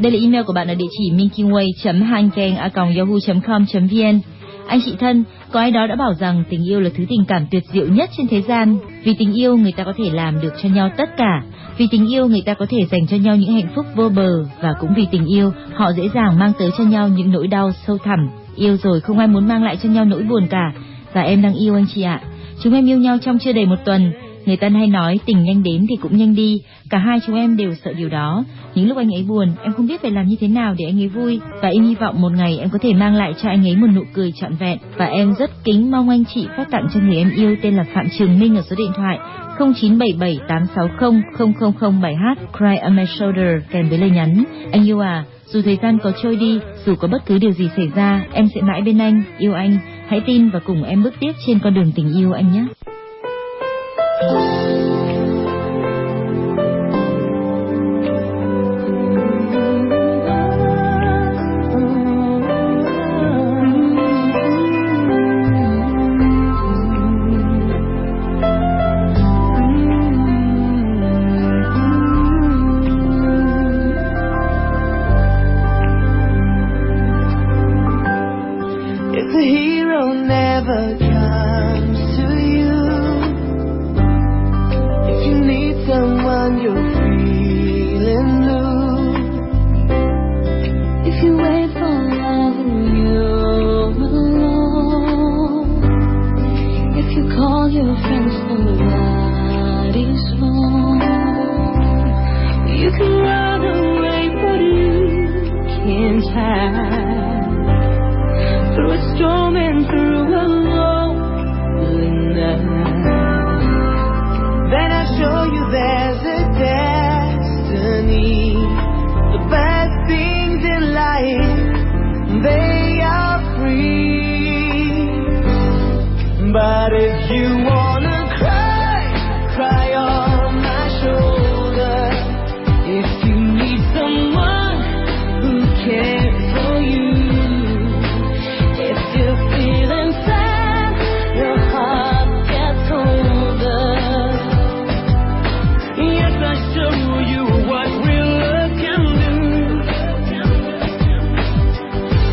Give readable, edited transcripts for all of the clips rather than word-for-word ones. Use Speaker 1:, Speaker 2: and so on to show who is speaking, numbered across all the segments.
Speaker 1: Đây là email của bạn ở địa chỉ milkyway.hankeng@yahoo.com.vn. Anh chị thân, có ai đó đã bảo rằng tình yêu là thứ tình cảm tuyệt diệu nhất trên thế gian. Vì tình yêu người ta có thể làm được cho nhau tất cả. Vì tình yêu người ta có thể dành cho nhau những hạnh phúc vô bờ. Và cũng vì tình yêu họ dễ dàng mang tới cho nhau những nỗi đau sâu thẳm. Yêu rồi không ai muốn mang lại cho nhau nỗi buồn cả. Và em đang yêu anh chị ạ. Chúng em yêu nhau trong chưa đầy một tuần. Người ta hay nói tình nhanh đến thì cũng nhanh đi. Cả hai chúng em đều sợ điều đó. Những lúc anh ấy buồn, em không biết phải làm như thế nào để anh ấy vui. Và em hy vọng một ngày em có thể mang lại cho anh ấy một nụ cười trọn vẹn. Và em rất kính mong anh chị phát tặng cho người em yêu tên là Phạm Trường Minh ở số điện thoại 0977860007H Cry on my shoulder kèm với lời nhắn: anh yêu à, dù thời gian có trôi đi, dù có bất cứ điều gì xảy ra, em sẽ mãi bên anh, yêu anh. Hãy tin và cùng em bước tiếp trên con đường tình yêu anh nhé.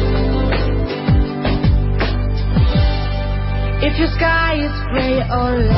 Speaker 2: If your sky is gray or